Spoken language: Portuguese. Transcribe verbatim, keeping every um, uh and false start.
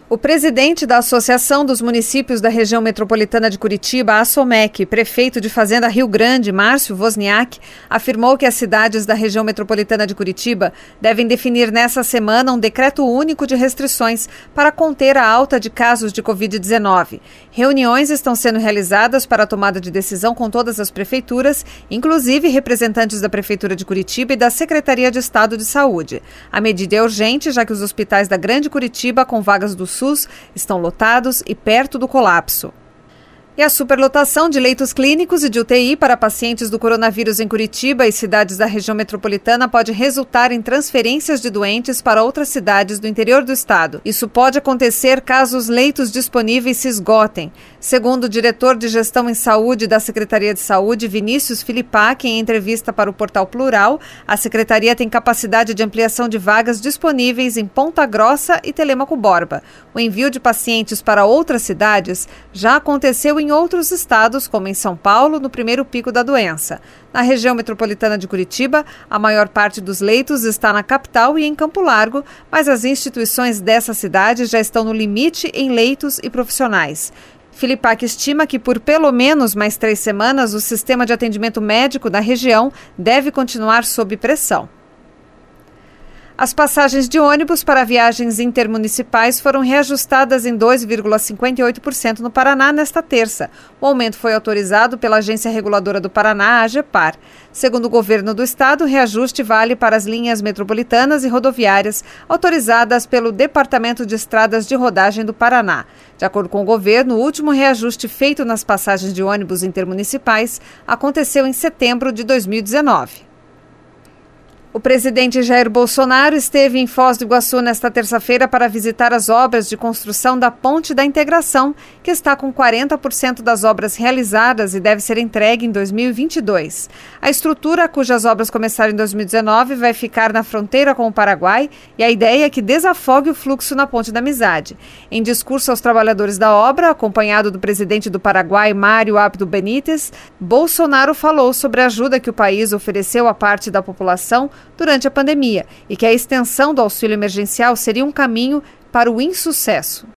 O presidente da Associação dos Municípios da Região Metropolitana de Curitiba, a ASSOMEC, prefeito de Fazenda Rio Grande, Márcio Wozniak, afirmou que as cidades da região metropolitana de Curitiba devem definir nessa semana um decreto único de restrições para conter a alta de casos de covid dezenove. Reuniões estão sendo realizadas para a tomada de decisão com todas as prefeituras, inclusive representantes da Prefeitura de Curitiba e da Secretaria de Estado de Saúde. A medida é urgente, já que os hospitais da Grande Curitiba, com vagas do SUS, estão lotados e perto do colapso. E a superlotação de leitos clínicos e de U T I para pacientes do coronavírus em Curitiba e cidades da região metropolitana pode resultar em transferências de doentes para outras cidades do interior do estado. Isso pode acontecer caso os leitos disponíveis se esgotem. Segundo o diretor de Gestão em Saúde da Secretaria de Saúde, Vinícius Filipac, em entrevista para o Portal Plural, a Secretaria tem capacidade de ampliação de vagas disponíveis em Ponta Grossa e Telêmaco Borba. O envio de pacientes para outras cidades já aconteceu em em outros estados, como em São Paulo, no primeiro pico da doença. Na região metropolitana de Curitiba, a maior parte dos leitos está na capital e em Campo Largo, mas as instituições dessa cidade já estão no limite em leitos e profissionais. Filipac estima que por pelo menos mais três semanas o sistema de atendimento médico da região deve continuar sob pressão. As passagens de ônibus para viagens intermunicipais foram reajustadas em dois vírgula cinquenta e oito por cento no Paraná nesta terça. O aumento foi autorizado pela Agência Reguladora do Paraná, a AGEPAR. Segundo o governo do estado, o reajuste vale para as linhas metropolitanas e rodoviárias autorizadas pelo Departamento de Estradas de Rodagem do Paraná. De acordo com o governo, o último reajuste feito nas passagens de ônibus intermunicipais aconteceu em setembro de dois mil e dezenove. O presidente Jair Bolsonaro esteve em Foz do Iguaçu nesta terça-feira para visitar as obras de construção da Ponte da Integração, que está com quarenta por cento das obras realizadas e deve ser entregue em dois mil e vinte e dois. A estrutura, cujas obras começaram em dois mil e dezenove, vai ficar na fronteira com o Paraguai e a ideia é que desafogue o fluxo na Ponte da Amizade. Em discurso aos trabalhadores da obra, acompanhado do presidente do Paraguai, Mário Abdo Benítez, Bolsonaro falou sobre a ajuda que o país ofereceu à parte da população durante a pandemia e que a extensão do auxílio emergencial seria um caminho para o insucesso.